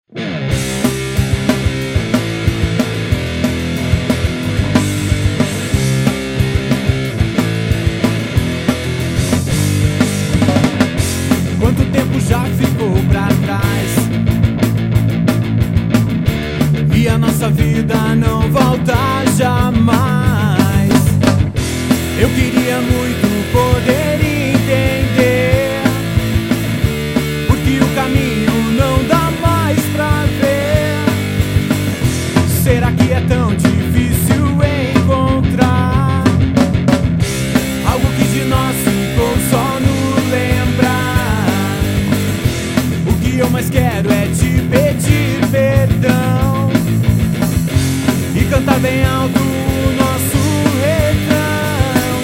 Quanto tempo já ficou pra trás e a nossa vida não volta jamais. Eu queria muito poder entender porque o caminho não dá mais pra ver. Será que é tão difícil encontrar algo que de nós ficou só no lembrar? O que eu mais quero é te pedir perdão e cantar bem alto o nosso refrão.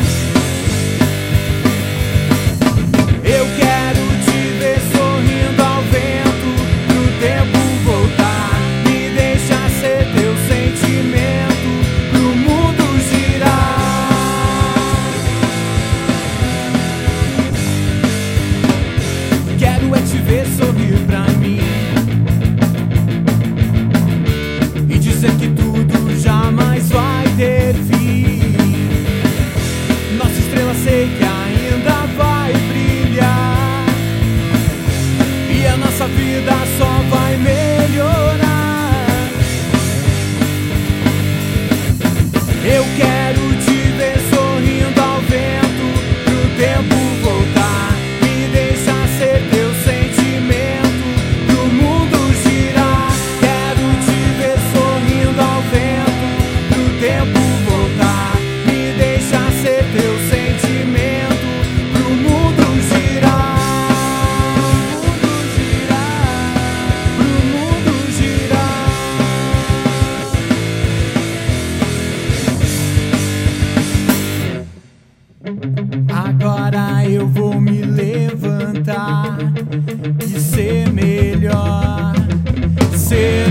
Eu quero te ver sorrindo ao vento, pro tempo voltar, me deixar ser teu sentimento, pro mundo girar. Quero é te ver sorrir pra mim e dizer que tudo jamais vai ter fim. Nossa estrela sei que ainda vai brilhar e a nossa vida só vai melhorar. Eu quero te ver sorrindo ao vento, pro tempo voltar, me deixar ser teu sentimento, pro mundo girar. Quero te ver sorrindo ao vento, pro tempo voltar, me deixar ser teu sentimento, pro mundo girar. Pro mundo girar. Agora eu vou me levantar e ser melhor, ser